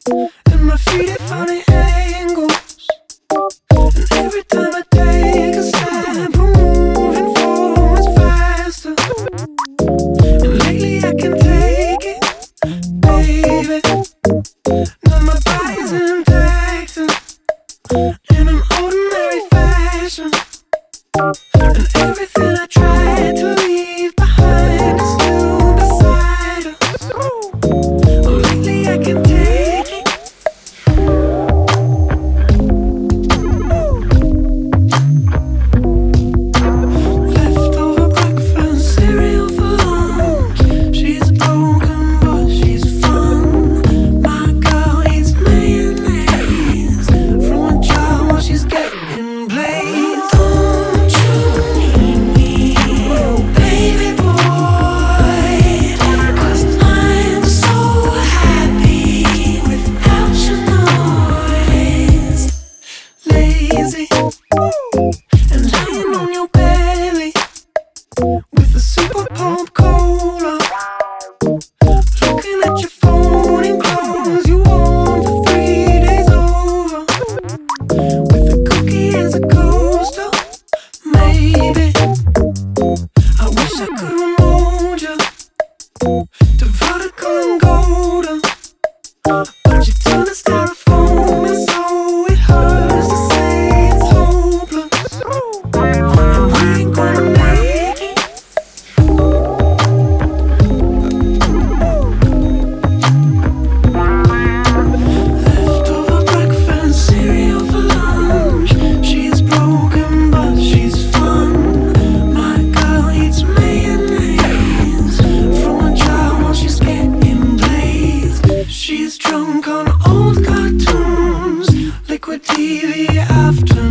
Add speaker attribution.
Speaker 1: and my feet at funny angles. And every time I take a step, I'm moving forwards faster. And lately I can take it, baby. Now my body's intact in an ordinary fashion. And everything I tried to leave behind is still beside us. Lately I can take it. Leftover breakfast, cereal for lunch. She's broken but she's fun. My girl eats mayonnaise from a jar while she's getting blazed. Don't you need me, baby boy? 'Cause I'm so happy without your noise. Lazy and lying on your belly with a super pump cola. Looking at your phone and clothes you worn for 3 days over. With a cookie as a coaster, maybe. I wish I could remote you to vertical and golden, but you turn to styrofoam and so it hurts to say it's hopeless. And we ain't gonna make it. Leftover breakfast, cereal for lunch. She's broken but she's fun. My girl eats mayonnaise from a jar while she's getting blazed. She's drunk on old cartoons, liquid TV after